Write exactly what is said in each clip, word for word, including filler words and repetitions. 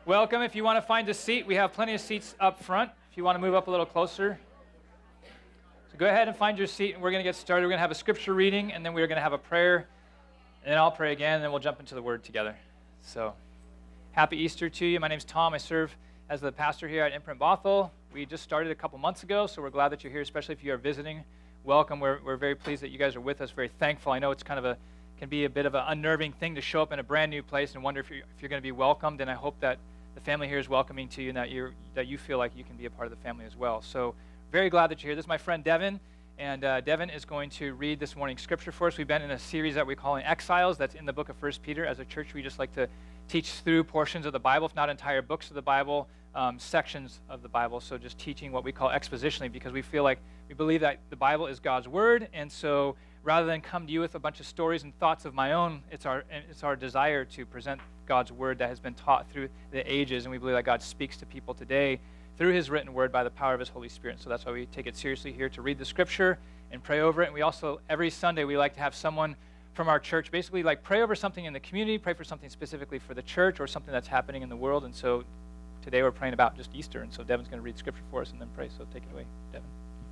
Welcome. If you want to find a seat, we have plenty of seats up front. If you want to move up a little closer. So go ahead and find your seat, and we're going to get started. We're going to have a scripture reading, and then we're going to have a prayer, and then I'll pray again, and then we'll jump into the Word together. So happy Easter to you. My name's Tom. I serve as the pastor here at Imprint Bothell. We just started a couple months ago, so we're glad that you're here, especially if you are visiting. Welcome. We're, we're very pleased that you guys are with us, very thankful. I know it's kind of a can be a bit of an unnerving thing to show up in a brand new place and wonder if you're, if you're going to be welcomed, and I hope that the family here is welcoming to you and that, you're, that you feel like you can be a part of the family as well. So very glad that you're here. This is my friend Devin, and uh, Devin is going to read this morning's scripture for us. We've been in a series that we call Exiles. That's in the book of First Peter. As a church, we just like to teach through portions of the Bible, if not entire books of the Bible, um, sections of the Bible. So just teaching what we call expositionally, because we feel like we believe that the Bible is God's word, and so rather than come to you with a bunch of stories and thoughts of my own, it's our it's our desire to present God's word that has been taught through the ages, and we believe that God speaks to people today through his written word by the power of his Holy Spirit. So that's why we take it seriously here to read the scripture and pray over it. And we also, every Sunday, we like to have someone from our church basically like pray over something in the community, pray for something specifically for the church or something that's happening in the world. And so today we're praying about just Easter, and so Devin's going to read scripture for us and then pray. So take it away, Devin.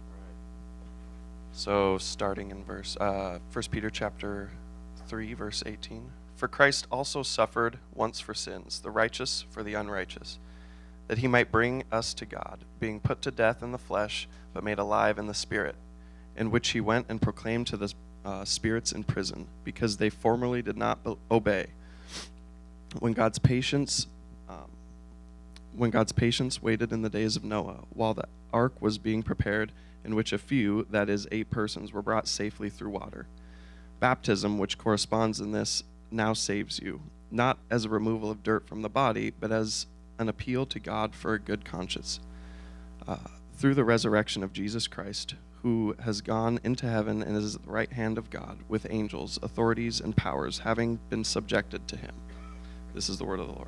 So starting in verse, uh, First Peter chapter three, verse eighteen. For Christ also suffered once for sins, the righteous for the unrighteous, that he might bring us to God, being put to death in the flesh, but made alive in the Spirit, in which he went and proclaimed to the uh, spirits in prison, because they formerly did not be- obey. When God's patience, um, when God's patience waited in the days of Noah, while the ark was being prepared, in which a few, that is, eight persons, were brought safely through water. Baptism, which corresponds in this, now saves you, not as a removal of dirt from the body, but as an appeal to God for a good conscience, uh, through the resurrection of Jesus Christ, who has gone into heaven and is at the right hand of God, with angels, authorities, and powers, having been subjected to him. This is the word of the Lord.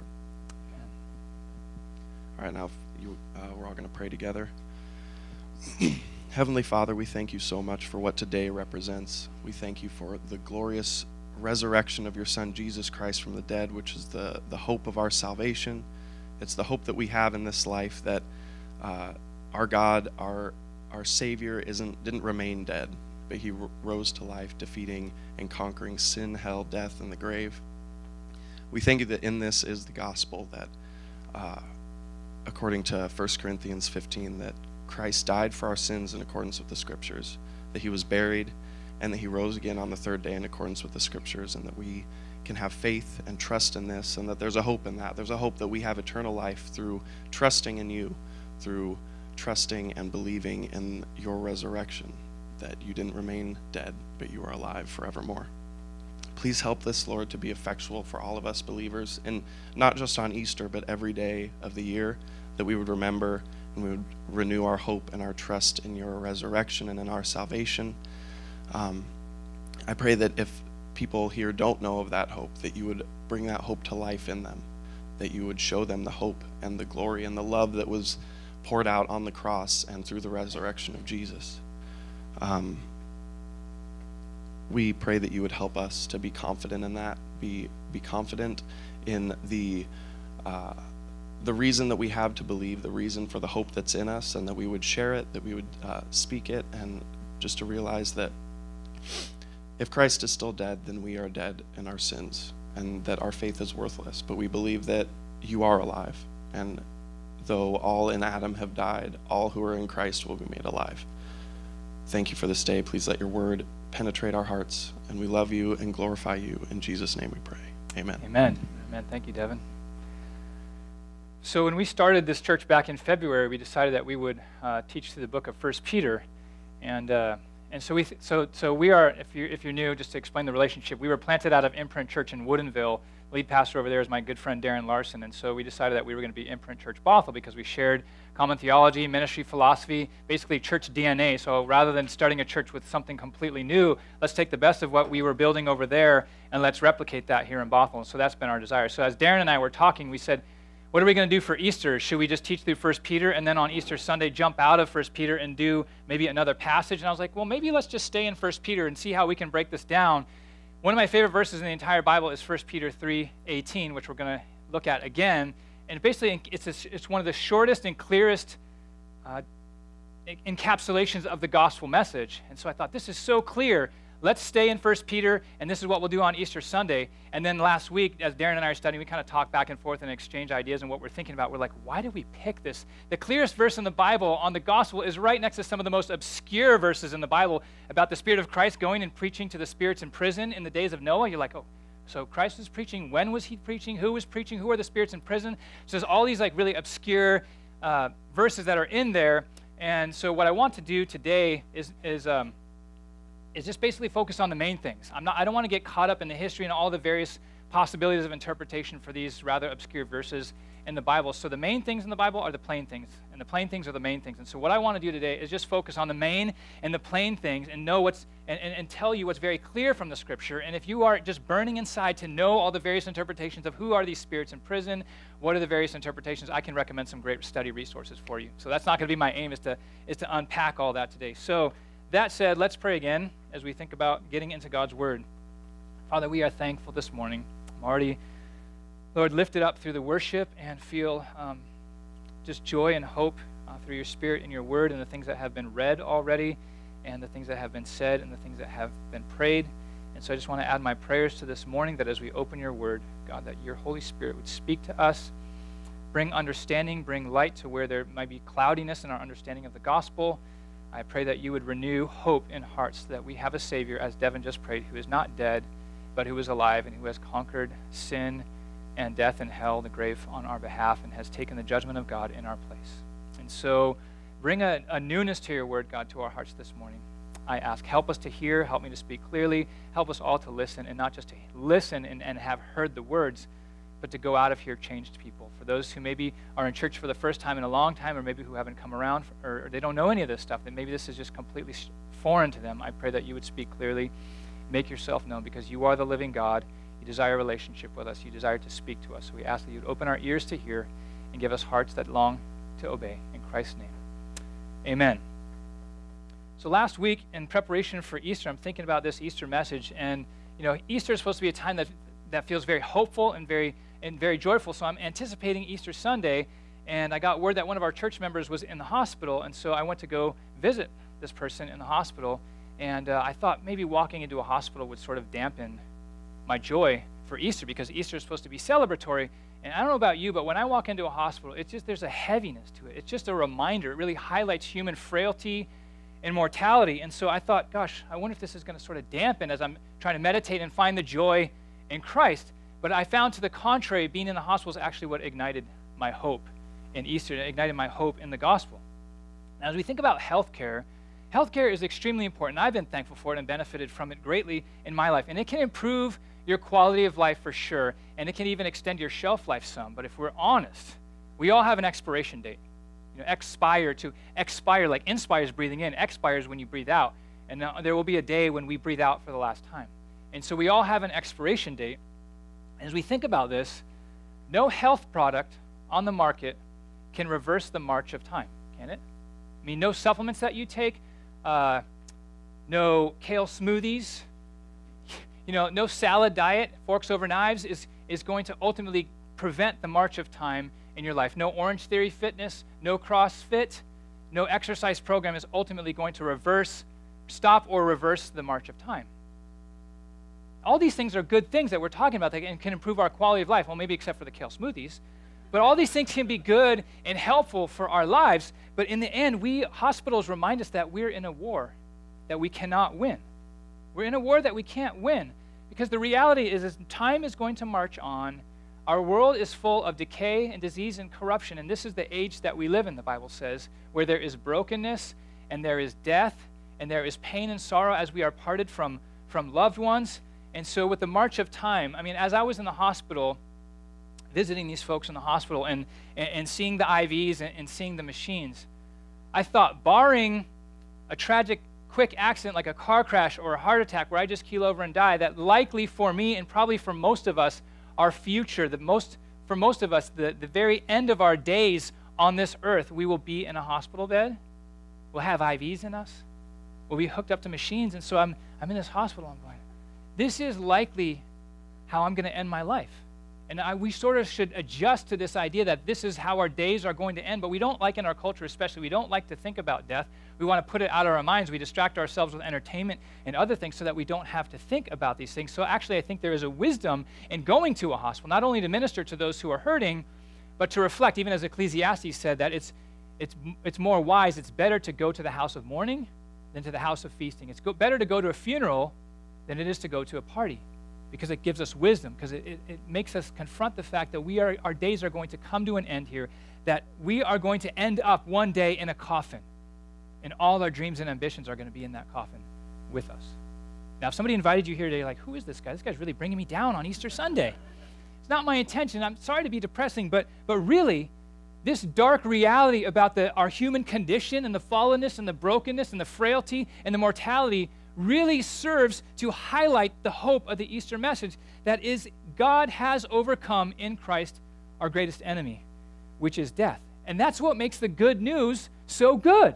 All right, now if you, uh, we're all going to pray together. Heavenly Father, we thank you so much for what today represents. We thank you for the glorious resurrection of your Son, Jesus Christ, from the dead, which is the, the hope of our salvation. It's the hope that we have in this life, that uh, our God, our our Savior, isn't didn't remain dead, but he r- rose to life, defeating and conquering sin, hell, death, and the grave. We thank you that in this is the gospel, that uh, according to First Corinthians fifteen, that Christ died for our sins in accordance with the Scriptures, that he was buried, and that he rose again on the third day in accordance with the Scriptures, and that we can have faith and trust in this, and that there's a hope in that. There's a hope that we have eternal life through trusting in you, through trusting and believing in your resurrection, that you didn't remain dead, but you are alive forevermore. Please help this, Lord, to be effectual for all of us believers, and not just on Easter, but every day of the year, that we would remember and we would renew our hope and our trust in your resurrection and in our salvation. Um, I pray that if people here don't know of that hope, that you would bring that hope to life in them, that you would show them the hope and the glory and the love that was poured out on the cross and through the resurrection of Jesus. Um, we pray that you would help us to be confident in that, be be confident in the uh, the reason that we have to believe, the reason for the hope that's in us, and that we would share it, that we would uh, speak it, and just to realize that if Christ is still dead, then we are dead in our sins, and that our faith is worthless. But we believe that you are alive, and though all in Adam have died, all who are in Christ will be made alive. Thank you for this day. Please let your word penetrate our hearts, and we love you and glorify you. In Jesus' name we pray. Amen. Amen. Amen. Thank you, Devin. So when we started this church back in February, we decided that we would uh, teach through the book of First Peter, and uh, and so we th- so so we are. If you if you're new, just to explain the relationship, we were planted out of Imprint Church in Woodinville. Lead pastor over there is my good friend Darren Larson, and so we decided that we were going to be Imprint Church Bothell because we shared common theology, ministry philosophy, basically church D N A. So rather than starting a church with something completely new, let's take the best of what we were building over there and let's replicate that here in Bothell. And so that's been our desire. So as Darren and I were talking, we said, what are we going to do for Easter? Should we just teach through First Peter and then on Easter Sunday jump out of First Peter and do maybe another passage? And I was like, well, maybe let's just stay in First Peter and see how we can break this down. One of my favorite verses in the entire Bible is First Peter three eighteen, which we're going to look at again. and basically it's, a, it's one of the shortest and clearest uh, encapsulations of the gospel message. And so I thought, this is so clear. Let's stay in First Peter, and this is what we'll do on Easter Sunday. And then last week, as Darren and I are studying, we kind of talk back and forth and exchange ideas and what we're thinking about. We're like, why did we pick this? The clearest verse in the Bible on the gospel is right next to some of the most obscure verses in the Bible about the Spirit of Christ going and preaching to the spirits in prison in the days of Noah. You're like, oh, so Christ was preaching. When was he preaching? Who was preaching? Who are the spirits in prison? So there's all these like really obscure uh, verses that are in there. And so what I want to do today is is um, is just basically focus on the main things. I'm not. I don't want to get caught up in the history and all the various possibilities of interpretation for these rather obscure verses in the Bible. So the main things in the Bible are the plain things, and the plain things are the main things. And so what I want to do today is just focus on the main and the plain things, and know what's and, and, and tell you what's very clear from the Scripture. And if you are just burning inside to know all the various interpretations of who are these spirits in prison, what are the various interpretations, I can recommend some great study resources for you. So that's not going to be my aim, is to is to unpack all that today. So that said, let's pray again as we think about getting into God's Word. Father, we are thankful this morning. I'm already, Lord, lifted up through the worship and feel um, just joy and hope uh, through your Spirit and your Word and the things that have been read already and the things that have been said and the things that have been prayed. And so I just want to add my prayers to this morning, that as we open your Word, God, that your Holy Spirit would speak to us, bring understanding, bring light to where there might be cloudiness in our understanding of the gospel. I pray that you would renew hope in hearts, that we have a Savior, as Devin just prayed, who is not dead, but who is alive and who has conquered sin and death and hell, the grave, on our behalf, and has taken the judgment of God in our place. And so bring a, a newness to your word, God, to our hearts this morning. I ask, help us to hear, help me to speak clearly, help us all to listen, and not just to listen and, and have heard the words, but to go out of here changed people. For those who maybe are in church for the first time in a long time, or maybe who haven't come around, or, or they don't know any of this stuff, that maybe this is just completely foreign to them, I pray that you would speak clearly, make yourself known, because you are the living God. You desire a relationship with us. You desire to speak to us. So we ask that you would open our ears to hear and give us hearts that long to obey. In Christ's name, amen. So last week, in preparation for Easter, I'm thinking about this Easter message, and you know, Easter is supposed to be a time that that feels very hopeful and very and very joyful. So I'm anticipating Easter Sunday, and I got word that one of our church members was in the hospital, and so I went to go visit this person in the hospital, and uh, I thought maybe walking into a hospital would sort of dampen my joy for Easter, because Easter is supposed to be celebratory. And I don't know about you, but when I walk into a hospital, it's just there's a heaviness to it. It's just a reminder. It really highlights human frailty and mortality. And so I thought, gosh, I wonder if this is going to sort of dampen as I'm trying to meditate and find the joy in Christ. But I found, to the contrary, being in the hospital is actually what ignited my hope in Easter. It ignited my hope in the gospel. Now, as we think about healthcare, healthcare is extremely important. I've been thankful for it and benefited from it greatly in my life. And it can improve your quality of life for sure, and it can even extend your shelf life some. But if we're honest, we all have an expiration date. You know, expire, to expire, like inspire is breathing in, expires when you breathe out. And now there will be a day when we breathe out for the last time. And so we all have an expiration date. As we think about this, no health product on the market can reverse the march of time, can it? I mean, no supplements that you take, uh, no kale smoothies, you know, no salad diet, forks over knives, is, is going to ultimately prevent the march of time in your life. No Orange Theory fitness, no CrossFit, no exercise program is ultimately going to reverse, stop or reverse the march of time. All these things are good things that we're talking about that can improve our quality of life. Well, maybe except for the kale smoothies. But all these things can be good and helpful for our lives. But in the end, we hospitals remind us that we're in a war that we cannot win. We're in a war that we can't win, because the reality is, is time is going to march on. Our world is full of decay and disease and corruption, and this is the age that we live in, the Bible says, where there is brokenness and there is death and there is pain and sorrow as we are parted from, from loved ones. And so with the march of time, I mean, as I was in the hospital, visiting these folks in the hospital and, and, and seeing the I Vs and, and seeing the machines, I thought, barring a tragic quick accident like a car crash or a heart attack where I just keel over and die, that likely for me and probably for most of us, our future, the most for most of us, the, the very end of our days on this earth, we will be in a hospital bed. We'll have I Vs in us. We'll be hooked up to machines. And so I'm I'm in this hospital. I'm going, this is likely how I'm going to end my life. And I, we sort of should adjust to this idea that this is how our days are going to end, but we don't like in our culture especially, we don't like to think about death. We want to put it out of our minds. We distract ourselves with entertainment and other things so that we don't have to think about these things. So actually, I think there is a wisdom in going to a hospital, not only to minister to those who are hurting, but to reflect, even as Ecclesiastes said, that it's, it's, it's more wise, it's better to go to the house of mourning than to the house of feasting. It's go, better to go to a funeral than it is to go to a party, because it gives us wisdom, because it, it, it makes us confront the fact that we are, our days are going to come to an end here, that we are going to end up one day in a coffin, and all our dreams and ambitions are going to be in that coffin with us. Now, if somebody invited you here today, like, who is this guy? This guy's really bringing me down on Easter Sunday. It's not my intention. I'm sorry to be depressing, but, but really, this dark reality about the, our human condition and the fallenness and the brokenness and the frailty and the mortality really serves to highlight the hope of the Easter message, that is, God has overcome in Christ our greatest enemy, which is death. And that's what makes the good news so good.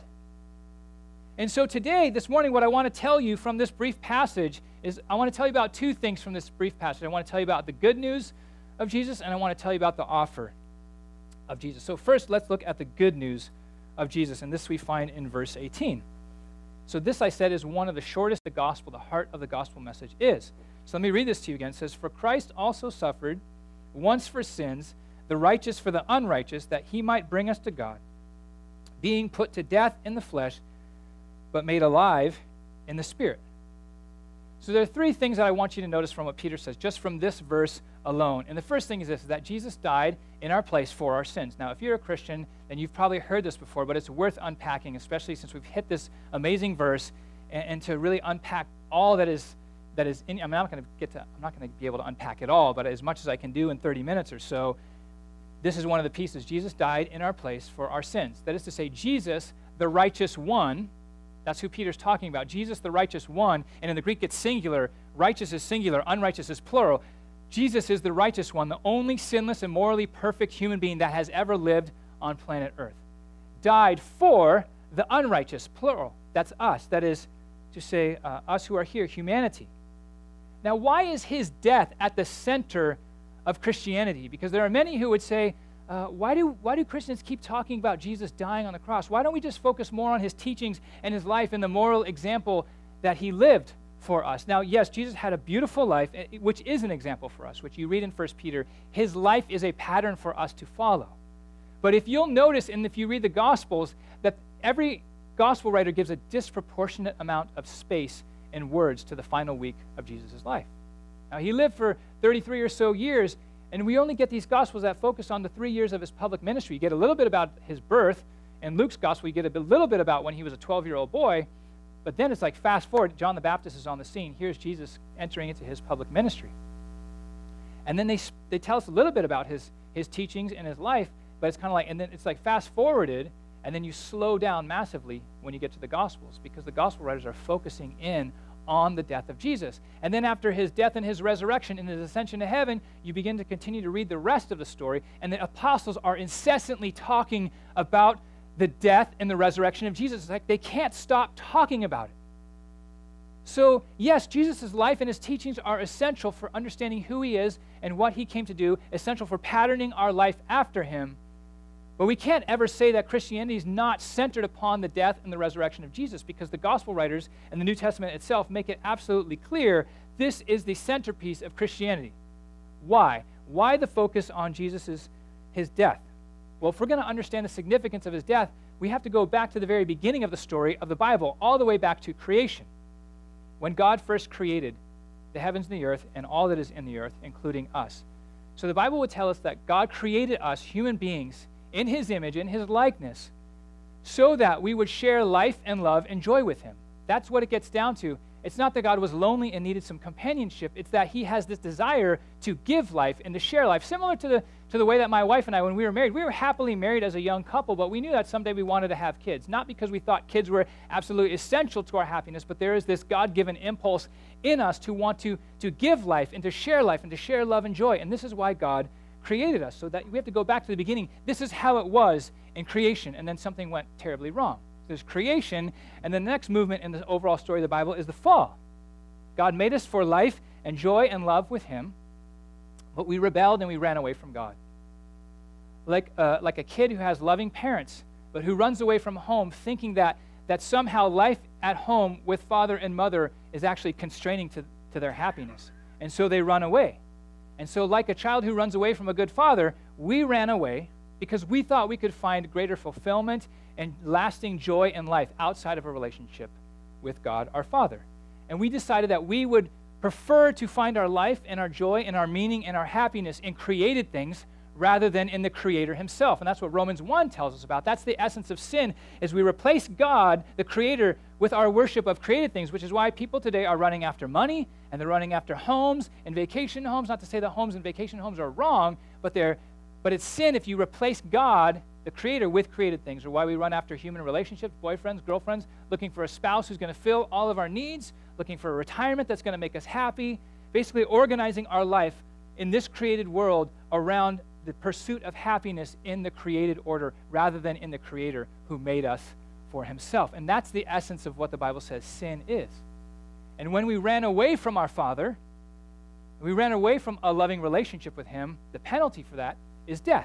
And so today, this morning, what I want to tell you from this brief passage is I want to tell you about two things from this brief passage. I want to tell you about the good news of Jesus, and I want to tell you about the offer of Jesus. So first, let's look at the good news of Jesus, and this we find in verse eighteen. So this, I said, is one of the shortest the gospel, the heart of the gospel message is. So let me read this to you again. It says, "For Christ also suffered once for sins, the righteous for the unrighteous, that he might bring us to God, being put to death in the flesh, but made alive in the Spirit." So there are three things that I want you to notice from what Peter says, just from this verse alone. And the first thing is this, is that Jesus died in our place for our sins. Now, if you're a Christian, then you've probably heard this before, but it's worth unpacking, especially since we've hit this amazing verse, and, and to really unpack all that is that is in. I mean, I'm not going to get to. I'm not going to be able to unpack it all, but as much as I can do in thirty minutes or so, this is one of the pieces. Jesus died in our place for our sins. That is to say, Jesus, the righteous one. That's who Peter's talking about. Jesus, the righteous one, and in the Greek it's singular. Righteous is singular, unrighteous is plural. Jesus is the righteous one, the only sinless and morally perfect human being that has ever lived on planet Earth. Died for the unrighteous, plural. That's us. That is to say, uh, us who are here, humanity. Now, why is his death at the center of Christianity? Because there are many who would say, Uh, why do why do Christians keep talking about Jesus dying on the cross? Why don't we just focus more on his teachings and his life and the moral example that he lived for us? Now, yes, Jesus had a beautiful life, which is an example for us, which you read in First Peter. His life is a pattern for us to follow. But if you'll notice, and if you read the Gospels, that every Gospel writer gives a disproportionate amount of space and words to the final week of Jesus' life. Now, he lived for thirty-three or so years, and we only get these Gospels that focus on the three years of his public ministry. You get a little bit about his birth. In Luke's Gospel, you get a bit, little bit about when he was a twelve-year-old boy. But then it's like fast forward, John the Baptist is on the scene. Here's Jesus entering into his public ministry. And then they they tell us a little bit about his, his teachings and his life, but it's kind of like, and then it's like fast forwarded, and then you slow down massively when you get to the Gospels, because the Gospel writers are focusing in on the death of Jesus. And then after his death and his resurrection and his ascension to heaven, you begin to continue to read the rest of the story, and the apostles are incessantly talking about the death and the resurrection of Jesus. It's like they can't stop talking about it. So, yes, Jesus' life and his teachings are essential for understanding who he is and what he came to do, essential for patterning our life after him. But we can't ever say that Christianity is not centered upon the death and the resurrection of Jesus, because the gospel writers and the New Testament itself make it absolutely clear this is the centerpiece of Christianity. Why? Why the focus on Jesus' his death? Well, if we're going to understand the significance of his death, we have to go back to the very beginning of the story of the Bible, all the way back to creation. When God first created the heavens and the earth and all that is in the earth, including us. So the Bible would tell us that God created us, human beings, in his image, in his likeness, so that we would share life and love and joy with him. That's what it gets down to. It's not that God was lonely and needed some companionship. It's that he has this desire to give life and to share life, similar to the to the way that my wife and I, when we were married, we were happily married as a young couple, but we knew that someday we wanted to have kids, not because we thought kids were absolutely essential to our happiness, but there is this God-given impulse in us to want to, to give life and to share life and to share love and joy. And this is why God created us, so that we have to go back to the beginning. This is how it was in creation, and then something went terribly wrong. There's creation, and the next movement in the overall story of the Bible is the fall. God made us for life and joy and love with him. But we rebelled and we ran away from God. Like, uh, like a kid who has loving parents, but who runs away from home thinking that, that somehow life at home with father and mother is actually constraining to, to their happiness. And so they run away. And so like a child who runs away from a good father, we ran away because we thought we could find greater fulfillment and lasting joy in life outside of a relationship with God, our Father. And we decided that we would prefer to find our life and our joy and our meaning and our happiness in created things rather than in the Creator himself. And that's what Romans one tells us about. That's the essence of sin, is we replace God, the Creator, with our worship of created things, which is why people today are running after money, and they're running after homes and vacation homes. Not to say that homes and vacation homes are wrong, but they're but it's sin if you replace God, the Creator, with created things, or why we run after human relationships, boyfriends, girlfriends, looking for a spouse who's going to fill all of our needs, looking for a retirement that's going to make us happy, basically organizing our life in this created world around the pursuit of happiness in the created order rather than in the Creator who made us for himself. And that's the essence of what the Bible says sin is. And when we ran away from our Father, we ran away from a loving relationship with him, the penalty for that is death.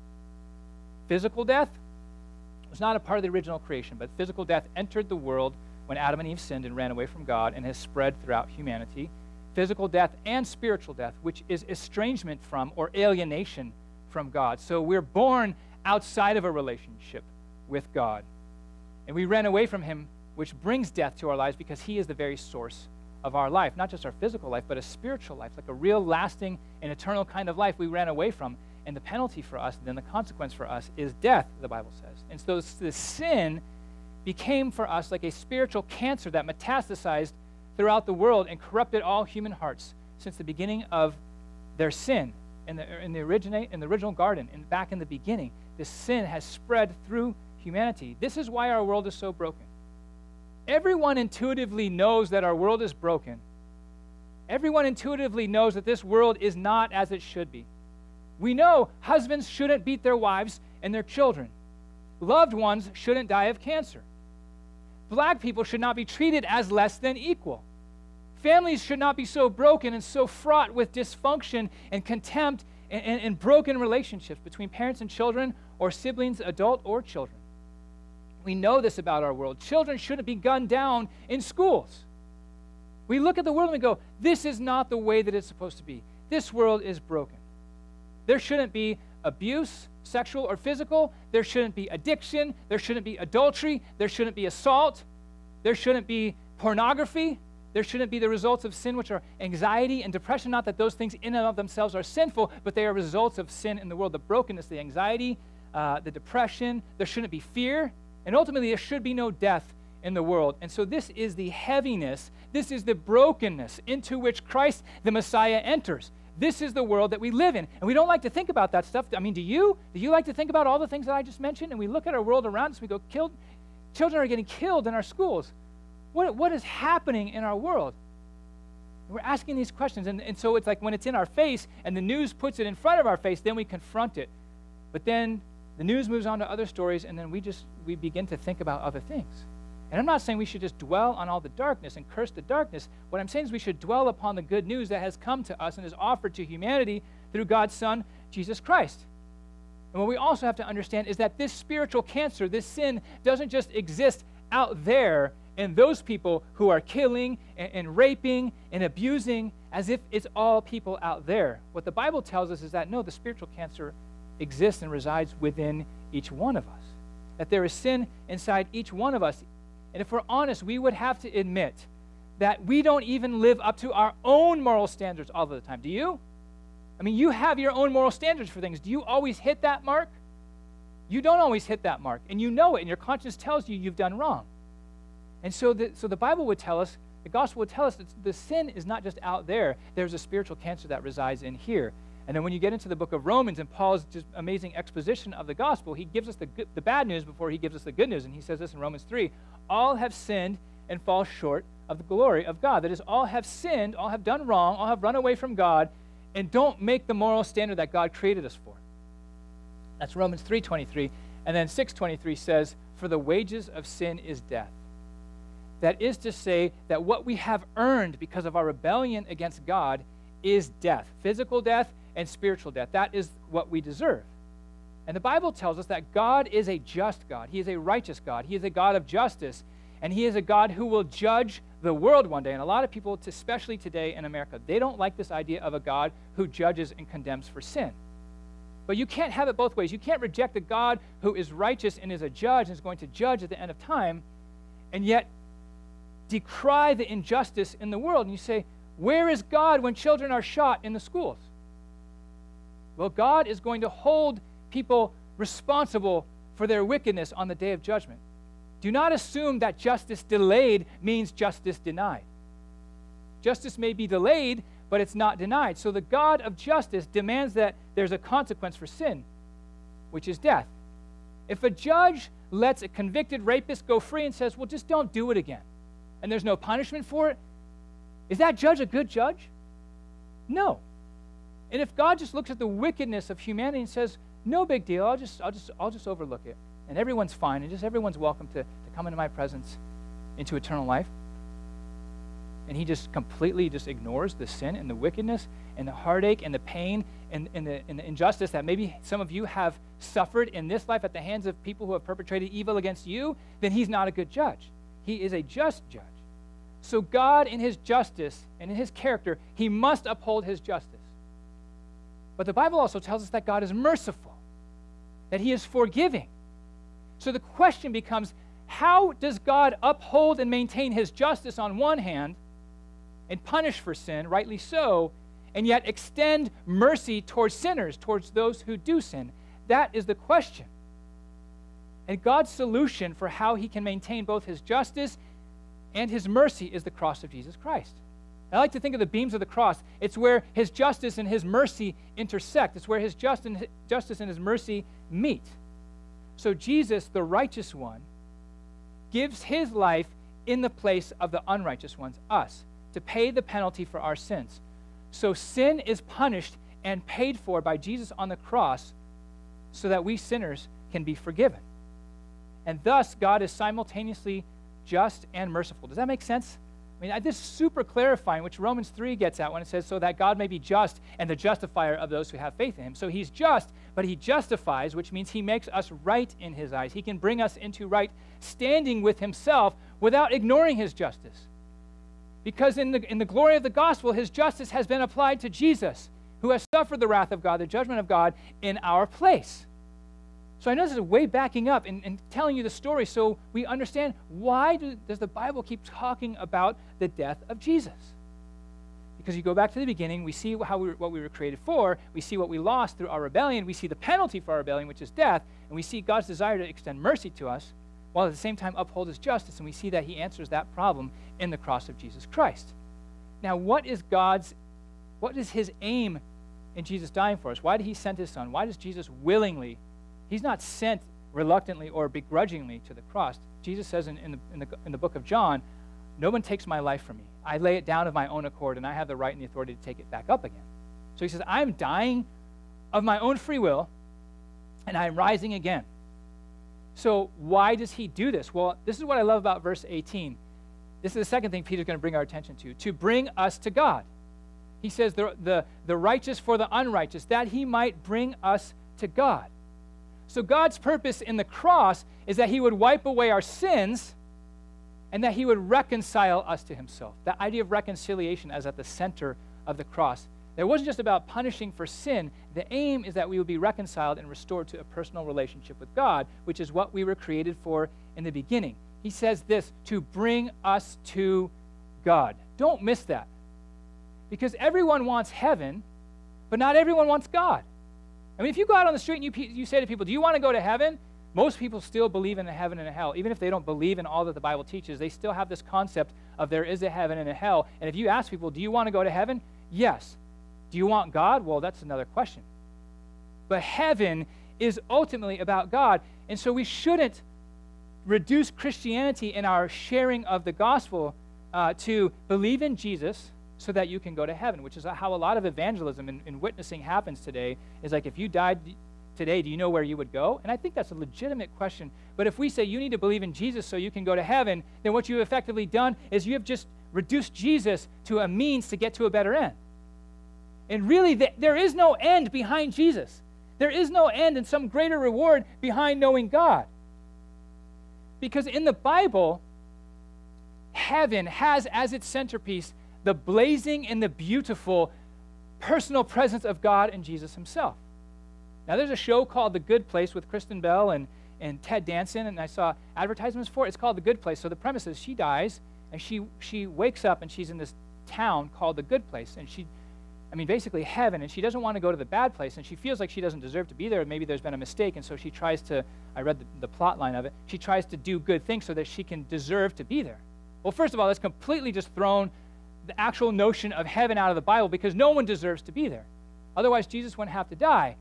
Physical death was not a part of the original creation, but physical death entered the world when Adam and Eve sinned and ran away from God and has spread throughout humanity. Physical death and spiritual death, which is estrangement from or alienation from God. So we're born outside of a relationship with God. And we ran away from him, which brings death to our lives because he is the very source of our life. Not just our physical life, but a spiritual life, like a real lasting and eternal kind of life we ran away from. And the penalty for us, then the consequence for us, is death, the Bible says. And so this sin became for us like a spiritual cancer that metastasized throughout the world and corrupted all human hearts since the beginning of their sin in the, in the, originate, in the original garden and back in the beginning. This sin has spread through humanity. This is why our world is so broken. Everyone intuitively knows that our world is broken. Everyone intuitively knows that this world is not as it should be. We know husbands shouldn't beat their wives and their children. Loved ones shouldn't die of cancer. Black people should not be treated as less than equal. Families should not be so broken and so fraught with dysfunction and contempt and, and, and broken relationships between parents and children or siblings, adult or children. We know this about our world. Children shouldn't be gunned down in schools. We look at the world and we go, this is not the way that it's supposed to be. This world is broken. There shouldn't be abuse, sexual or physical. There shouldn't be addiction. There shouldn't be adultery. There shouldn't be assault. There shouldn't be pornography. There shouldn't be the results of sin, which are anxiety and depression. Not that those things in and of themselves are sinful, but they are results of sin in the world. The brokenness, the anxiety, uh, the depression. There shouldn't be fear. And ultimately, there should be no death in the world. And so this is the heaviness. This is the brokenness into which Christ, the Messiah, enters. This is the world that we live in. And we don't like to think about that stuff. I mean, do you? Do you like to think about all the things that I just mentioned? And we look at our world around us and we go, killed, children are getting killed in our schools. What, what is happening in our world? We're asking these questions. And, and so it's like when it's in our face and the news puts it in front of our face, then we confront it. But then the news moves on to other stories, and then we just we begin to think about other things. And I'm not saying we should just dwell on all the darkness and curse the darkness. What I'm saying is we should dwell upon the good news that has come to us and is offered to humanity through God's Son, Jesus Christ. And what we also have to understand is that this spiritual cancer, this sin, doesn't just exist out there in those people who are killing and, and raping and abusing as if it's all people out there. What the Bible tells us is that, no, the spiritual cancer exists and resides within each one of us. That there is sin inside each one of us. And if we're honest, we would have to admit that we don't even live up to our own moral standards all of the time. Do you? I mean, you have your own moral standards for things. Do you always hit that mark? You don't always hit that mark, and you know it, and your conscience tells you you've done wrong. And so the, so the Bible would tell us, the gospel would tell us that the sin is not just out there. There's a spiritual cancer that resides in here. And then when you get into the book of Romans and Paul's just amazing exposition of the gospel, he gives us the, good, the bad news before he gives us the good news. And he says this in Romans three, all have sinned and fall short of the glory of God. That is, all have sinned, all have done wrong, all have run away from God, and don't make the moral standard that God created us for. That's Romans three twenty-three. And then six twenty-three says, for the wages of sin is death. That is to say that what we have earned because of our rebellion against God is death, physical death and spiritual death. That is what we deserve. And the Bible tells us that God is a just God. He is a righteous God. He is a God of justice. And he is a God who will judge the world one day. And a lot of people, especially today in America, they don't like this idea of a God who judges and condemns for sin. But you can't have it both ways. You can't reject a God who is righteous and is a judge and is going to judge at the end of time, and yet decry the injustice in the world. And you say, where is God when children are shot in the schools? Well, God is going to hold people responsible for their wickedness on the day of judgment. Do not assume that justice delayed means justice denied. Justice may be delayed, but it's not denied. So the God of justice demands that there's a consequence for sin, which is death. If a judge lets a convicted rapist go free and says, well, just don't do it again, and there's no punishment for it, is that judge a good judge? No. And if God just looks at the wickedness of humanity and says, no big deal, I'll just, I'll just, I'll just overlook it, and everyone's fine, and just everyone's welcome to, to come into my presence, into eternal life, and he just completely just ignores the sin and the wickedness and the heartache and the pain and, and, the, and the injustice that maybe some of you have suffered in this life at the hands of people who have perpetrated evil against you, then he's not a good judge. He is a just judge. So God, in his justice and in his character, he must uphold his justice. But the Bible also tells us that God is merciful, that he is forgiving. So the question becomes, how does God uphold and maintain his justice on one hand and punish for sin, rightly so, and yet extend mercy towards sinners, towards those who do sin? That is the question. And God's solution for how he can maintain both his justice and his mercy is the cross of Jesus Christ. I like to think of the beams of the cross. It's where his justice and his mercy intersect. It's where his just and, justice and his mercy meet. So Jesus, the righteous one, gives his life in the place of the unrighteous ones, us, to pay the penalty for our sins. So sin is punished and paid for by Jesus on the cross so that we sinners can be forgiven. And thus, God is simultaneously just and merciful. Does that make sense? I mean, this is super clarifying, which Romans three gets at when it says, so that God may be just and the justifier of those who have faith in him. So he's just, but he justifies, which means he makes us right in his eyes. He can bring us into right standing with himself without ignoring his justice. Because in the, in the glory of the gospel, his justice has been applied to Jesus, who has suffered the wrath of God, the judgment of God, in our place. So I know this is way backing up and, and telling you the story so we understand why do, does the Bible keep talking about the death of Jesus? Because you go back to the beginning, we see how we were, what we were created for, we see what we lost through our rebellion, we see the penalty for our rebellion, which is death, and we see God's desire to extend mercy to us, while at the same time uphold his justice, and we see that he answers that problem in the cross of Jesus Christ. Now, what is God's, what is his aim in Jesus dying for us? Why did he send his son? Why does Jesus willingly, he's not sent reluctantly or begrudgingly to the cross. Jesus says in, in, the, in, the, in the book of John, no one takes my life from me. I lay it down of my own accord, and I have the right and the authority to take it back up again. So he says, I'm dying of my own free will, and I'm rising again. So why does he do this? Well, this is what I love about verse eighteen. This is the second thing Peter's going to bring our attention to, to bring us to God. He says the, the, the righteous for the unrighteous, that he might bring us to God. So God's purpose in the cross is that he would wipe away our sins and that he would reconcile us to himself. The idea of reconciliation as at the center of the cross. It wasn't just about punishing for sin. The aim is that we would be reconciled and restored to a personal relationship with God, which is what we were created for in the beginning. He says this, to bring us to God. Don't miss that. Because everyone wants heaven, but not everyone wants God. I mean, if you go out on the street and you, you say to people, do you want to go to heaven? Most people still believe in a heaven and a hell. Even if they don't believe in all that the Bible teaches, they still have this concept of there is a heaven and a hell. And if you ask people, do you want to go to heaven? Yes. Do you want God? Well, that's another question. But heaven is ultimately about God. And so we shouldn't reduce Christianity in our sharing of the gospel uh, to believe in Jesus so that you can go to heaven, which is how a lot of evangelism and, and witnessing happens today, is like, if you died today, do you know where you would go? And I think that's a legitimate question. But if we say you need to believe in Jesus so you can go to heaven, then what you've effectively done is you have just reduced Jesus to a means to get to a better end. And really, th- there is no end behind Jesus. There is no end and some greater reward behind knowing God. Because in the Bible, heaven has as its centerpiece the blazing and the beautiful personal presence of God and Jesus himself. Now, there's a show called The Good Place with Kristen Bell and, and Ted Danson, and I saw advertisements for it. It's called The Good Place. So the premise is she dies, and she, she wakes up, and she's in this town called The Good Place. And she, I mean, basically heaven, and she doesn't want to go to the bad place, and she feels like she doesn't deserve to be there. Maybe there's been a mistake, and so she tries to, I read the, the plot line of it, she tries to do good things so that she can deserve to be there. Well, first of all, that's completely just thrown the actual notion of heaven out of the Bible, because no one deserves to be there. Otherwise, Jesus wouldn't have to die.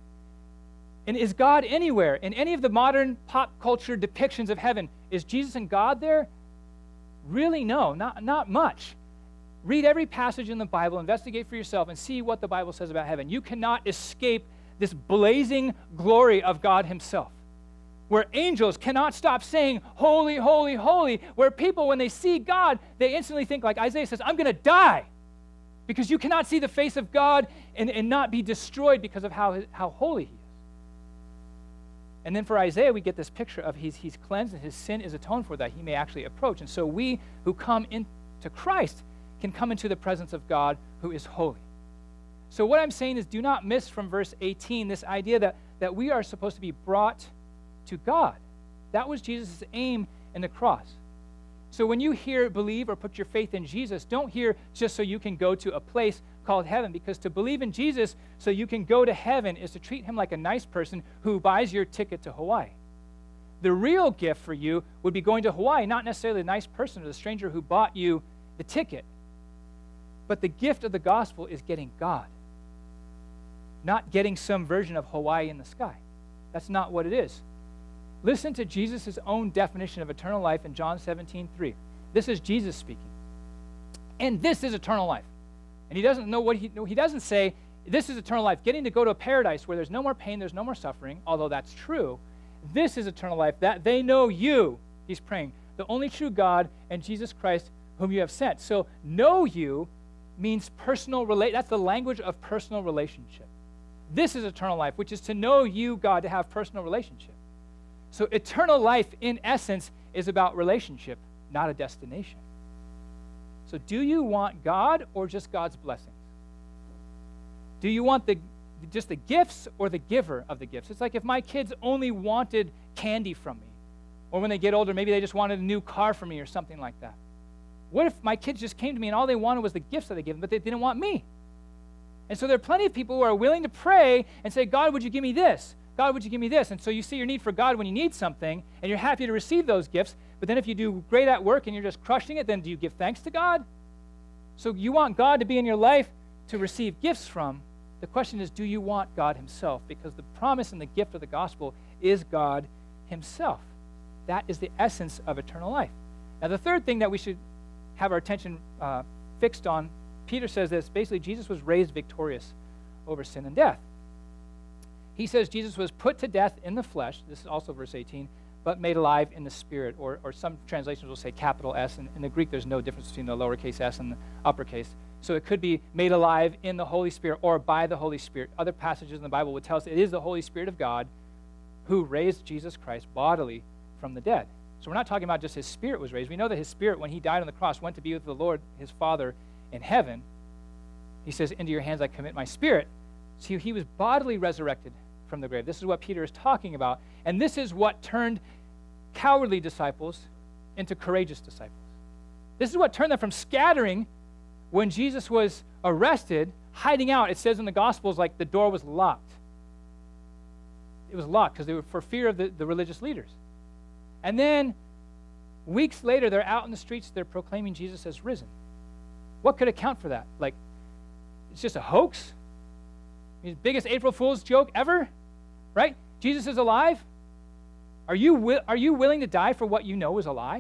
And is God anywhere? In any of the modern pop culture depictions of heaven, is Jesus and God there? Really, no, not, not much. Read every passage in the Bible, investigate for yourself, and see what the Bible says about heaven. You cannot escape this blazing glory of God himself, where angels cannot stop saying, holy, holy, holy, where people, when they see God, they instantly think, like Isaiah says, I'm going to die, because you cannot see the face of God and, and not be destroyed because of how, how holy he is. And then for Isaiah, we get this picture of he's, he's cleansed and his sin is atoned for, that he may actually approach. And so we who come into Christ can come into the presence of God who is holy. So what I'm saying is, do not miss from verse eighteen this idea that, that we are supposed to be brought to God. That was Jesus' aim in the cross. So when you hear believe or put your faith in Jesus, don't hear just so you can go to a place called heaven, because to believe in Jesus so you can go to heaven is to treat him like a nice person who buys your ticket to Hawaii. The real gift for you would be going to Hawaii, not necessarily the nice person or the stranger who bought you the ticket. But the gift of the gospel is getting God, not getting some version of Hawaii in the sky. That's not what it is. Listen to Jesus' own definition of eternal life in John seventeen three. This is Jesus speaking. And this is eternal life. And he doesn't know what he, he doesn't say, this is eternal life, getting to go to a paradise where there's no more pain, there's no more suffering, although that's true. This is eternal life, that they know you, he's praying, the only true God and Jesus Christ whom you have sent. So know you means personal relate. That's the language of personal relationship. This is eternal life, which is to know you, God, to have personal relationship. So eternal life, in essence, is about relationship, not a destination. So do you want God or just God's blessings? Do you want the just the gifts or the giver of the gifts? It's like if my kids only wanted candy from me, or when they get older, maybe they just wanted a new car from me or something like that. What if my kids just came to me and all they wanted was the gifts that they gave them, but they didn't want me? And so there are plenty of people who are willing to pray and say, God, would you give me this? God, would you give me this? And so you see your need for God when you need something, and you're happy to receive those gifts. But then if you do great at work and you're just crushing it, then do you give thanks to God? So you want God to be in your life to receive gifts from. The question is, do you want God himself? Because the promise and the gift of the gospel is God himself. That is the essence of eternal life. Now, the third thing that we should have our attention uh, fixed on, Peter says this, basically Jesus was raised victorious over sin and death. He says Jesus was put to death in the flesh, this is also verse eighteen, but made alive in the spirit, or, or some translations will say capital S. And in the Greek, there's no difference between the lowercase s and the uppercase. So it could be made alive in the Holy Spirit or by the Holy Spirit. Other passages in the Bible would tell us it is the Holy Spirit of God who raised Jesus Christ bodily from the dead. So we're not talking about just his spirit was raised. We know that his spirit, when he died on the cross, went to be with the Lord, his Father, in heaven. He says, into your hands I commit my spirit. So he was bodily resurrected from the grave. This is what Peter is talking about. And this is what turned cowardly disciples into courageous disciples. This is what turned them from scattering when Jesus was arrested, hiding out. It says in the Gospels, like the door was locked. It was locked because they were for fear of the, the religious leaders. And then weeks later, they're out in the streets, they're proclaiming Jesus as risen. What could account for that? Like, it's just a hoax? I mean, biggest April Fool's joke ever? Right? Jesus is alive? Are you, wi- are you willing to die for what you know is a lie?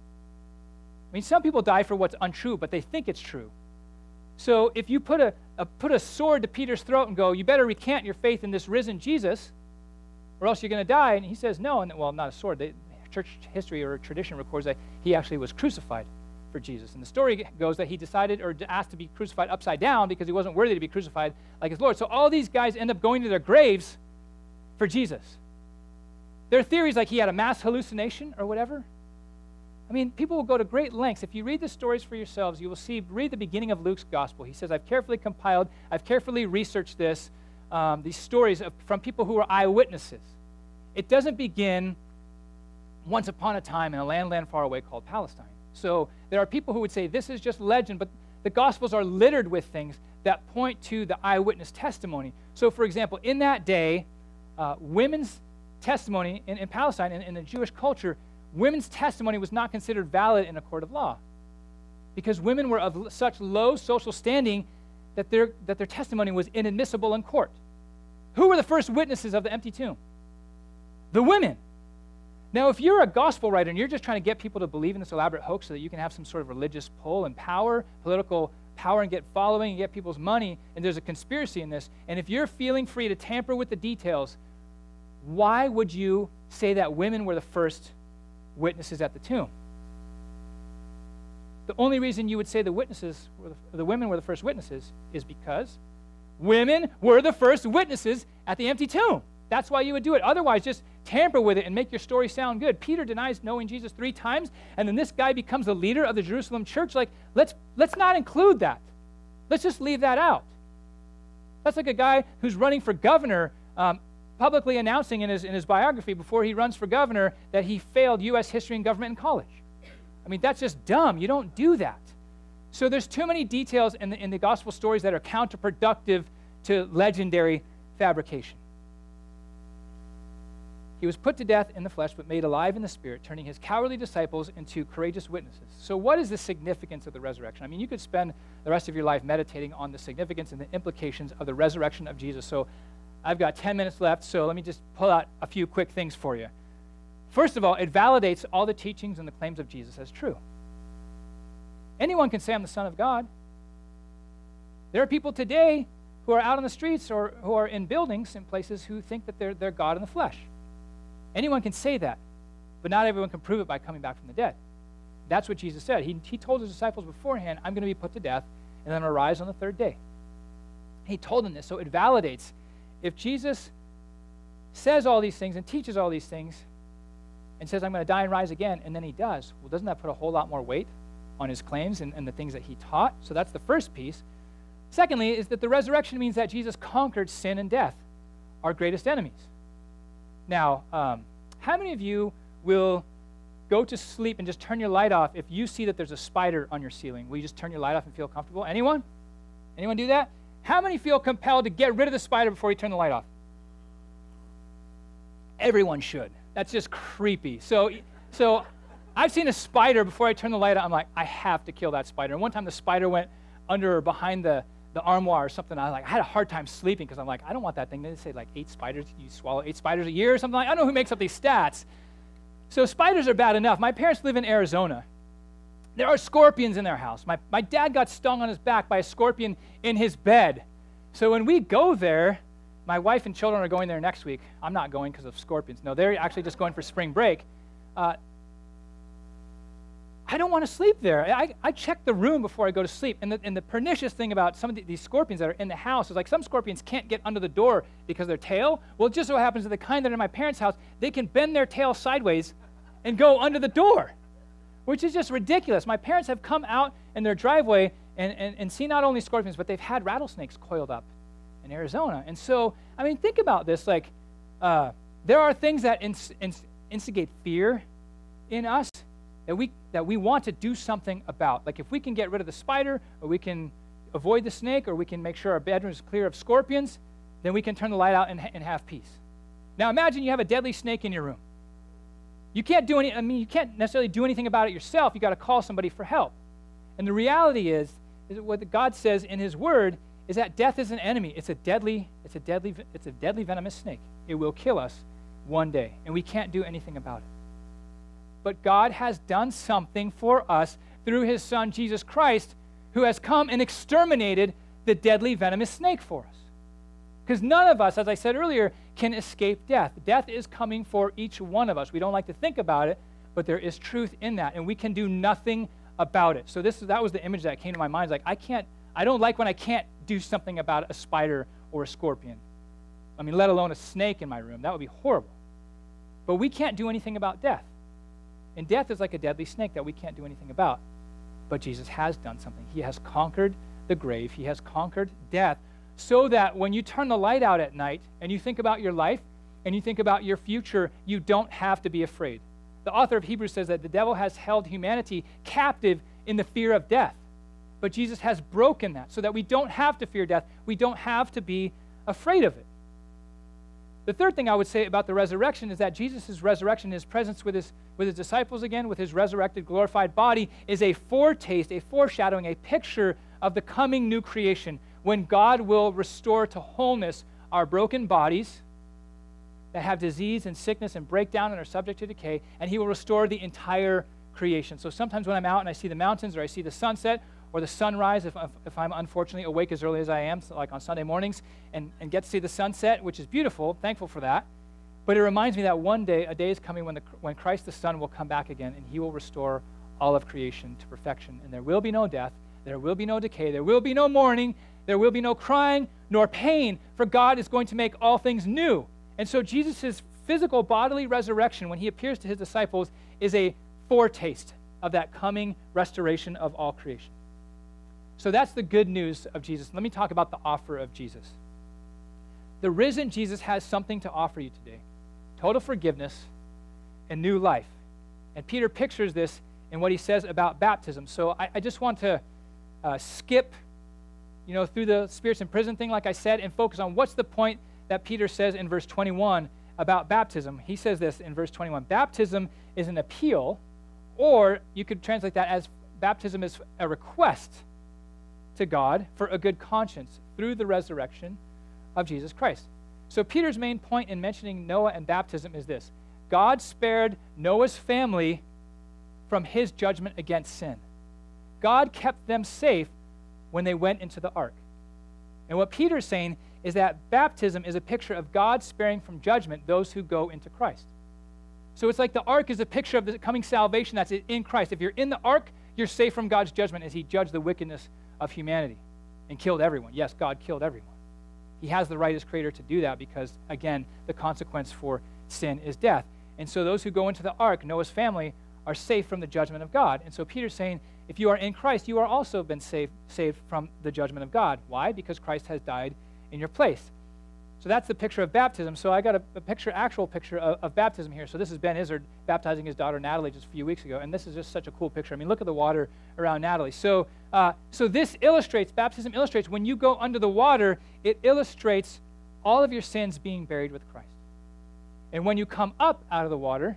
I mean, some people die for what's untrue, but they think it's true. So if you put a, a, put a sword to Peter's throat and go, you better recant your faith in this risen Jesus, or else you're going to die, and he says no, and well, not a sword. They, church history or tradition records that he actually was crucified for Jesus. And the story goes that he decided or asked to be crucified upside down because he wasn't worthy to be crucified like his Lord. So all these guys end up going to their graves for Jesus. There are theories like he had a mass hallucination or whatever. I mean, people will go to great lengths. If you read the stories for yourselves, you will see, read the beginning of Luke's gospel. He says, I've carefully compiled, I've carefully researched this, um, these stories of, from people who were eyewitnesses. It doesn't begin once upon a time in a land, land far away called Palestine. So there are people who would say this is just legend, but the Gospels are littered with things that point to the eyewitness testimony. So, for example, in that day, uh, women's testimony in, in Palestine, in, in the Jewish culture, women's testimony was not considered valid in a court of law because women were of such low social standing that their, that their testimony was inadmissible in court. Who were the first witnesses of the empty tomb? The women. Now, if you're a gospel writer and you're just trying to get people to believe in this elaborate hoax so that you can have some sort of religious pull and power, political power, and get following and get people's money, and there's a conspiracy in this, and if you're feeling free to tamper with the details, why would you say that women were the first witnesses at the tomb? The only reason you would say the witnesses, were the, the women were the first witnesses is because women were the first witnesses at the empty tomb. That's why you would do it. Otherwise, just tamper with it and make your story sound good. Peter denies knowing Jesus three times, and then this guy becomes the leader of the Jerusalem church. Like, let's let's not include that. Let's just leave that out. That's like a guy who's running for governor, um, publicly announcing in his in his biography before he runs for governor that he failed U S history and government in college. I mean, that's just dumb. You don't do that. So there's too many details in the, in the gospel stories that are counterproductive to legendary fabrication. He was put to death in the flesh, but made alive in the spirit, turning his cowardly disciples into courageous witnesses. So what is the significance of the resurrection? I mean, you could spend the rest of your life meditating on the significance and the implications of the resurrection of Jesus. So I've got ten minutes left, so let me just pull out a few quick things for you. First of all, it validates all the teachings and the claims of Jesus as true. Anyone can say, I'm the Son of God. There are people today who are out on the streets or who are in buildings in places who think that they're, they're God in the flesh. Anyone can say that, but not everyone can prove it by coming back from the dead. That's what Jesus said. He, he told his disciples beforehand, I'm going to be put to death, and then I'm going to rise on the third day. He told them this, so it validates. If Jesus says all these things and teaches all these things and says, I'm going to die and rise again, and then he does, well, doesn't that put a whole lot more weight on his claims and, and the things that he taught? So that's the first piece. Secondly, is that the resurrection means that Jesus conquered sin and death, our greatest enemies. Now, um, how many of you will go to sleep and just turn your light off if you see that there's a spider on your ceiling? Will you just turn your light off and feel comfortable? Anyone? Anyone do that? How many feel compelled to get rid of the spider before you turn the light off? Everyone should. That's just creepy. So, so I've seen a spider before I turn the light on. I'm like, I have to kill that spider. And one time the spider went under or behind the the armoire or something. I like I had a hard time sleeping because I'm like, I don't want that thing. They say like eight spiders, you swallow eight spiders a year or something like. I don't know who makes up these stats. So spiders are bad enough. My parents live in Arizona. There are scorpions in their house. My my dad got stung on his back by a scorpion in his bed. So when we go there, my wife and children are going there next week. I'm not going because of scorpions. No, they're actually just going for spring break. Uh, I don't want to sleep there. I, I check the room before I go to sleep. And the, and the pernicious thing about some of the, these scorpions that are in the house is like some scorpions can't get under the door because of their tail. Well, it just so happens that the kind that are in my parents' house, they can bend their tail sideways and go under the door, which is just ridiculous. My parents have come out in their driveway and, and, and seen not only scorpions, but they've had rattlesnakes coiled up in Arizona. And so, I mean, think about this. Like, uh, there are things that ins- ins- instigate fear in us that we that we want to do something about. Like if we can get rid of the spider, or we can avoid the snake, or we can make sure our bedroom is clear of scorpions, then we can turn the light out and, and have peace. Now imagine you have a deadly snake in your room. You can't do any, I mean, you can't necessarily do anything about it yourself. You got to call somebody for help. And the reality is, is what God says in his word is that death is an enemy. It's a deadly, it's a deadly, it's a deadly venomous snake. It will kill us one day, and we can't do anything about it. But God has done something for us through his son, Jesus Christ, who has come and exterminated the deadly venomous snake for us. Because none of us, as I said earlier, can escape death. Death is coming for each one of us. We don't like to think about it, but there is truth in that, and we can do nothing about it. So this that was the image that came to my mind. It's like, I can't, I don't like when I can't do something about a spider or a scorpion. I mean, let alone a snake in my room. That would be horrible. But we can't do anything about death. And death is like a deadly snake that we can't do anything about. But Jesus has done something. He has conquered the grave. He has conquered death, so that when you turn the light out at night and you think about your life and you think about your future, you don't have to be afraid. The author of Hebrews says that the devil has held humanity captive in the fear of death. But Jesus has broken that so that we don't have to fear death. We don't have to be afraid of it. The third thing I would say about the resurrection is that Jesus' resurrection, his presence with his, with his disciples again, with his resurrected, glorified body, is a foretaste, a foreshadowing, a picture of the coming new creation, when God will restore to wholeness our broken bodies that have disease and sickness and breakdown and are subject to decay, and he will restore the entire creation. So sometimes when I'm out and I see the mountains or I see the sunset or the sunrise, if, if I'm unfortunately awake as early as I am, so like on Sunday mornings, and, and get to see the sunset, which is beautiful, thankful for that. But it reminds me that one day, a day is coming when, the, when Christ the Son will come back again, and he will restore all of creation to perfection. And there will be no death, there will be no decay, there will be no mourning, there will be no crying nor pain, for God is going to make all things new. And so Jesus' physical bodily resurrection, when he appears to his disciples, is a foretaste of that coming restoration of all creation. So that's the good news of Jesus. Let me talk about the offer of Jesus. The risen Jesus has something to offer you today: total forgiveness and new life. And Peter pictures this in what he says about baptism. So I, I just want to uh, skip, you know, through the spirits in prison thing, like I said, and focus on what's the point that Peter says in verse twenty-one about baptism. He says this in verse twenty-one: baptism is an appeal, or you could translate that as baptism is a request to God for a good conscience through the resurrection of Jesus Christ. So Peter's main point in mentioning Noah and baptism is this: God spared Noah's family from his judgment against sin. God kept them safe when they went into the ark. And what Peter's saying is that baptism is a picture of God sparing from judgment those who go into Christ. So it's like the ark is a picture of the coming salvation that's in Christ. If you're in the ark, you're safe from God's judgment as he judged the wickedness of humanity and killed everyone. Yes, God killed everyone. He has the right as creator to do that because, again, the consequence for sin is death. And so those who go into the ark, Noah's family, are safe from the judgment of God. And so Peter's saying, if you are in Christ, you are also been saved, saved from the judgment of God. Why? Because Christ has died in your place. So that's the picture of baptism. So I got a, a picture, actual picture of, of baptism here. So this is Ben Izzard baptizing his daughter Natalie just a few weeks ago, and this is just such a cool picture. I mean, look at the water around Natalie. So, uh, so this illustrates, baptism illustrates, when you go under the water, it illustrates all of your sins being buried with Christ. And when you come up out of the water,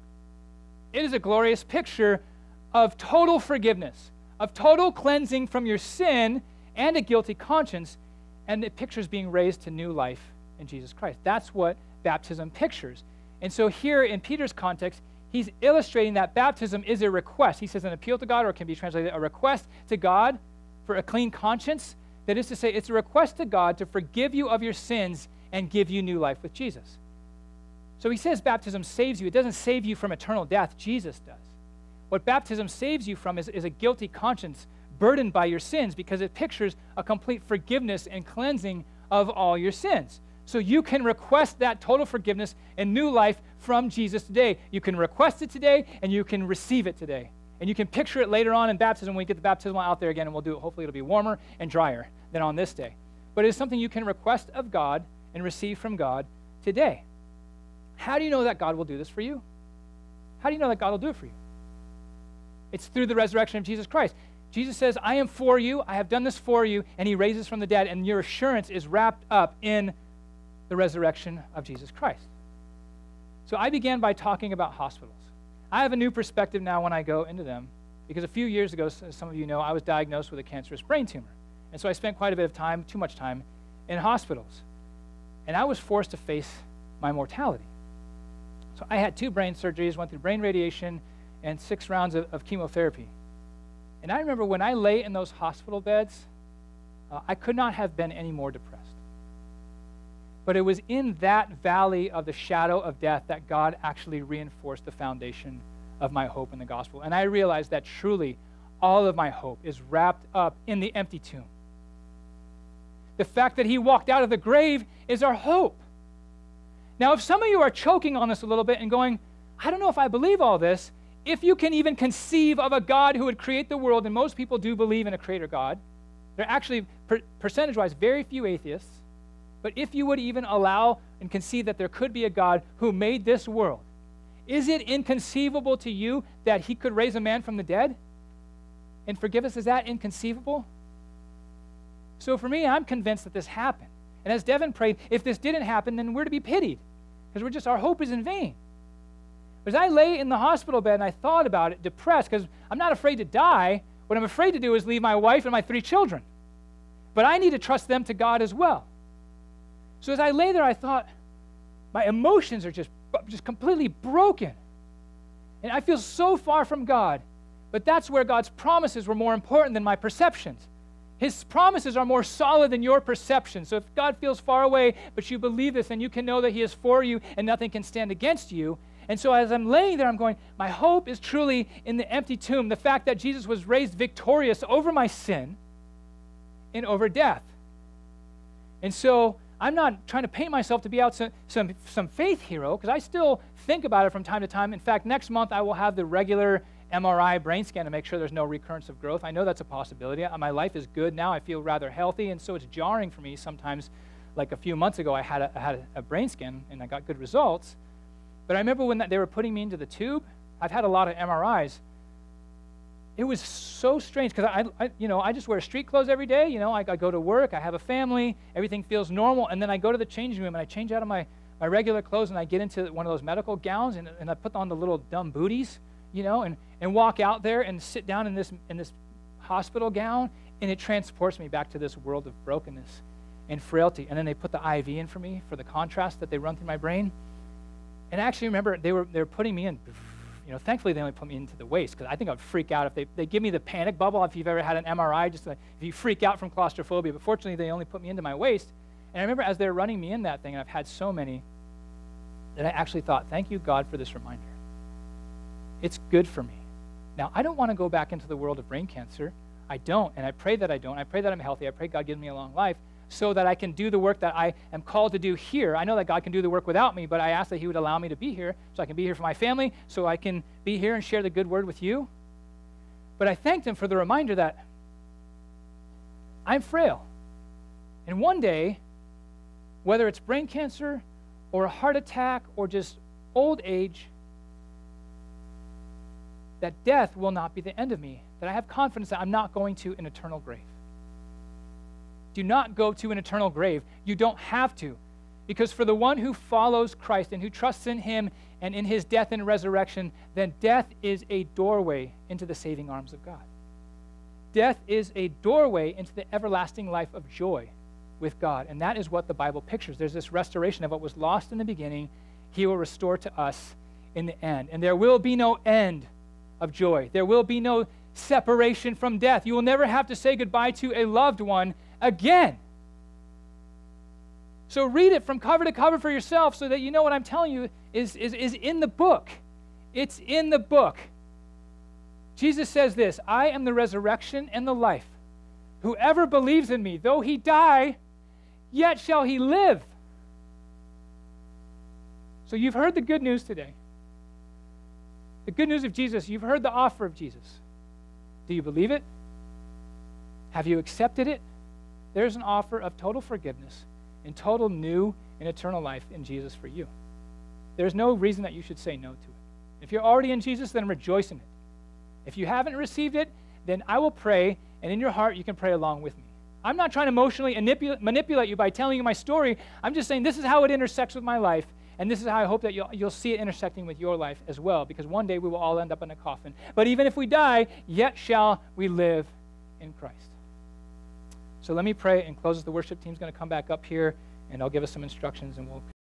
it is a glorious picture of total forgiveness, of total cleansing from your sin and a guilty conscience, and it pictures being raised to new life in Jesus Christ. That's what baptism pictures. And so here in Peter's context, he's illustrating that baptism is a request. He says an appeal to God, or it can be translated a request to God for a clean conscience. That is to say, it's a request to God to forgive you of your sins and give you new life with Jesus. So he says baptism saves you. It doesn't save you from eternal death. Jesus does. What baptism saves you from is, is a guilty conscience burdened by your sins, because it pictures a complete forgiveness and cleansing of all your sins. So you can request that total forgiveness and new life from Jesus today. You can request it today, and you can receive it today. And you can picture it later on in baptism when we get the baptismal out there again, and we'll do it. Hopefully it'll be warmer and drier than on this day. But it is something you can request of God and receive from God today. How do you know that God will do this for you? How do you know that God will do it for you? It's through the resurrection of Jesus Christ. Jesus says, I am for you, I have done this for you, and he raises from the dead, and your assurance is wrapped up in the resurrection of Jesus Christ. So I began by talking about hospitals. I have a new perspective now when I go into them, because a few years ago, as some of you know, I was diagnosed with a cancerous brain tumor. And so I spent quite a bit of time, too much time, in hospitals. And I was forced to face my mortality. So I had two brain surgeries, went through brain radiation, and six rounds of, of chemotherapy. And I remember when I lay in those hospital beds, uh, I could not have been any more depressed. But it was in that valley of the shadow of death that God actually reinforced the foundation of my hope in the gospel. And I realized that truly all of my hope is wrapped up in the empty tomb. The fact that he walked out of the grave is our hope. Now, if some of you are choking on this a little bit and going, I don't know if I believe all this, if you can even conceive of a God who would create the world, and most people do believe in a creator God, there are actually, per- percentage-wise, very few atheists, but if you would even allow and conceive that there could be a God who made this world, is it inconceivable to you that he could raise a man from the dead and forgive us? Is that inconceivable? So for me, I'm convinced that this happened. And as Devin prayed, if this didn't happen, then we're to be pitied, because we're just, our hope is in vain. But as I lay in the hospital bed and I thought about it, depressed, because I'm not afraid to die, what I'm afraid to do is leave my wife and my three children. But I need to trust them to God as well. So as I lay there, I thought, my emotions are just, just completely broken. And I feel so far from God. But that's where God's promises were more important than my perceptions. His promises are more solid than your perception. So if God feels far away, but you believe this, then you can know that he is for you and nothing can stand against you. And so as I'm laying there, I'm going, my hope is truly in the empty tomb, the fact that Jesus was raised victorious over my sin and over death. And so I'm not trying to paint myself to be out some, some, some faith hero, because I still think about it from time to time. In fact, next month I will have the regular M R I brain scan to make sure there's no recurrence of growth. I know that's a possibility. My life is good now. I feel rather healthy, and so it's jarring for me sometimes. Like a few months ago, I had a, I had a, a brain scan, and I got good results. But I remember when that, they were putting me into the tube. I've had a lot of M R Is. It was so strange, because I, I, you know, I just wear street clothes every day. You know, I, I go to work. I have a family. Everything feels normal. And then I go to the changing room, and I change out of my, my regular clothes, and I get into one of those medical gowns, and, and I put on the little dumb booties, you know, and, and walk out there and sit down in this, in this hospital gown, and it transports me back to this world of brokenness and frailty. And then they put the I V in for me for the contrast that they run through my brain. And I actually remember they were they were putting me in, you know, thankfully they only put me into the waist, because I think I would freak out if they, they give me the panic bubble. If you've ever had an M R I, just like if you freak out from claustrophobia. But fortunately, they only put me into my waist. And I remember as they were running me in that thing, and I've had so many, that I actually thought, thank you, God, for this reminder. It's good for me. Now, I don't want to go back into the world of brain cancer. I don't, and I pray that I don't. I pray that I'm healthy. I pray God gives me a long life, so that I can do the work that I am called to do here. I know that God can do the work without me, but I ask that he would allow me to be here, so I can be here for my family, so I can be here and share the good word with you. But I thanked him for the reminder that I'm frail. And one day, whether it's brain cancer or a heart attack or just old age, that death will not be the end of me, that I have confidence that I'm not going to an eternal grave. Do not go to an eternal grave. You don't have to. Because for the one who follows Christ and who trusts in him and in his death and resurrection, then death is a doorway into the saving arms of God. Death is a doorway into the everlasting life of joy with God. And that is what the Bible pictures. There's this restoration of what was lost in the beginning. He will restore to us in the end. And there will be no end of joy. There will be no separation from death. You will never have to say goodbye to a loved one again. So read it from cover to cover for yourself, so that you know what I'm telling you is, is, is in the book. It's in the book. Jesus says this, I am the resurrection and the life. Whoever believes in me, though he die, yet shall he live. So you've heard the good news today. The good news of Jesus. You've heard the offer of Jesus. Do you believe it? Have you accepted it? There's an offer of total forgiveness and total new and eternal life in Jesus for you. There's no reason that you should say no to it. If you're already in Jesus, then rejoice in it. If you haven't received it, then I will pray, and in your heart you can pray along with me. I'm not trying to emotionally manipulate, manipulate you by telling you my story. I'm just saying this is how it intersects with my life, and this is how I hope that you'll, you'll see it intersecting with your life as well, because one day we will all end up in a coffin. But even if we die, yet shall we live in Christ. So let me pray and close. The worship team's going to come back up here, and I'll give us some instructions, and we'll